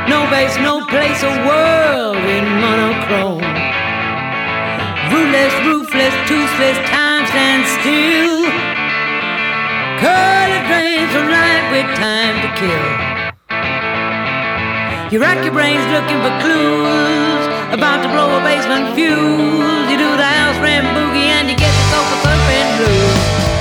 No base, no place, a world in monochrome. Rootless, roofless, toothless, time stands still. Curly drains from life with time to kill. You rack your brains looking for clues, about to blow a basement fuse. You do the house ram boogie and you get the sofa surfing blues.